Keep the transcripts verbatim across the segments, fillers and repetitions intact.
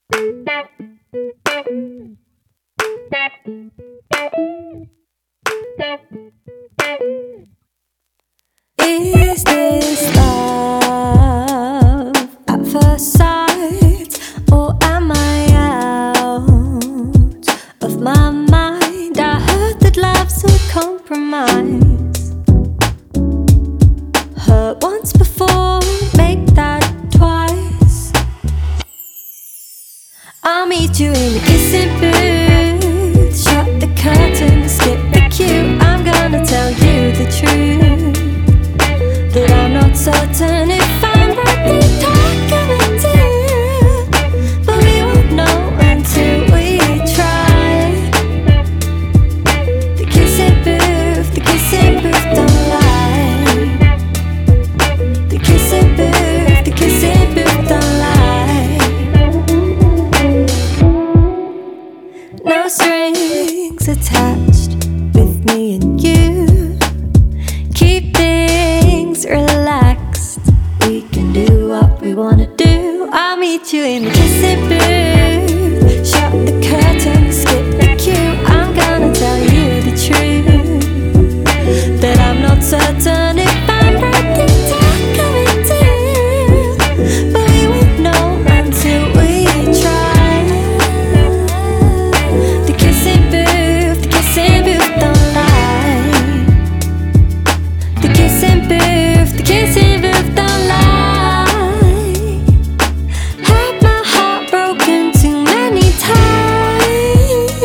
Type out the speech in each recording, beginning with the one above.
Is this love at first sight, or am I out of my mind? I heard that love's a compromise. Hurt once before, make that twice. I'll meet you in the kissing booth. Shut the curtain, skip the cue. I'm gonna tell you the truth, that I'm not certain if I'm worth the talking to, but we won't know until we try. The kissing booth, the kissing booth don't lie. The kissing booth, the kissing booth don't lie. No strings attached with me and you. Keep things relaxed, we can do what we wanna do. I'll meet you in the kissing booth. Shut the curtain, skip the cue. I'm gonna tell you the truth, that I'm not certain if I'm right to talk coming to, but we won't know until we try. The kissing booth, the kissing booth don't lie. The kissing booth, the kissing booth don't lie. Had my heart broken too many times.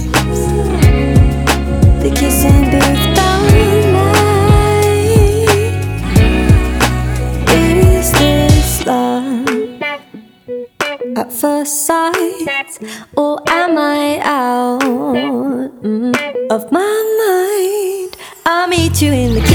The kissing booth don't lie. Is this love at first sight, or am I out mm, of my mind? I'll meet you in the